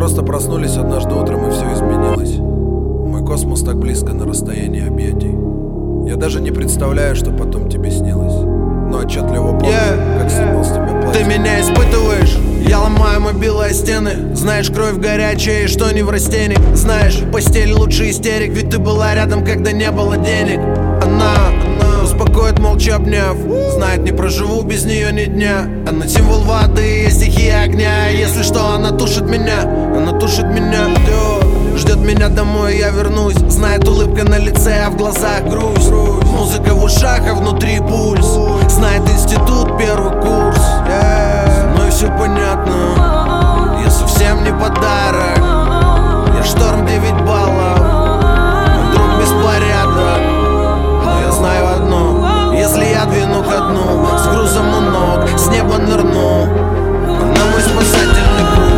просто проснулись однажды утром, и все изменилось. Мой космос так близко на расстоянии объятий. Я даже не представляю, что потом тебе снилось, но отчетливо помню, как снимал с тебя платье. Ты меня испытываешь, я ломаю мобилы стены. Знаешь, кровь горячая и что не в растении. Знаешь, постель лучше истерик, ведь ты была рядом, когда не было денег. Она успокоит, молча обняв. Знает, не проживу без нее ни дня. Она символ воды, стихия огня. Если что, она тушит меня, она тушит меня. Ждет меня домой, я вернусь. Знает, улыбка на лице, а в глазах грусть. Музыка в ушах, а внутри пульс. Знает, институт, первый курс. Ну и все понятно, я совсем не подарок. Я шторм 9 баллов, мой друг беспорядок. Но я знаю одно, если я двину ко дну, с грузом у ног, с неба нырну. Она мой спасательный круг.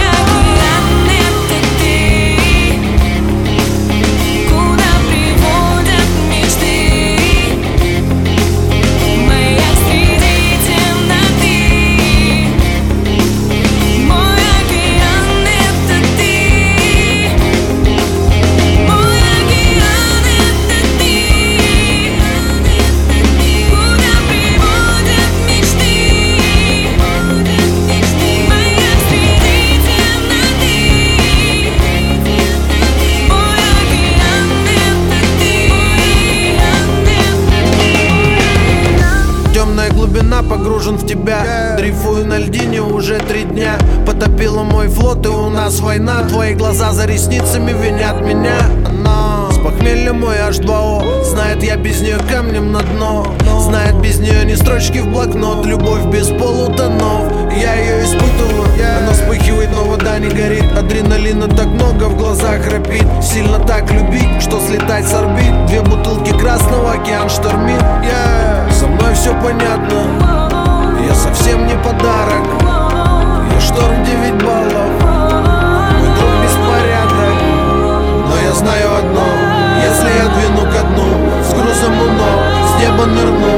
Глубина, погружен в тебя. Дрейфую на льдине уже 3 дня. Потопила мой флот, и у нас война. Твои глаза за ресницами винят меня. Она с похмелья мой H2O. Знает, я без нее камнем на дно. Знает, без нее ни строчки в блокнот. Любовь без полутонов, я ее испытываю. Она вспыхивает, но вода не горит. Адреналина так много, в глазах храпит. Сильно так любить, что слетать с орбит. 2 бутылки красного, океан штормит. Со мной все понятно, я совсем не подарок. Я шторм 9 баллов, мой друг беспорядок. Но я знаю одно, если я двину ко дну, с грузом у ног, с неба нырну.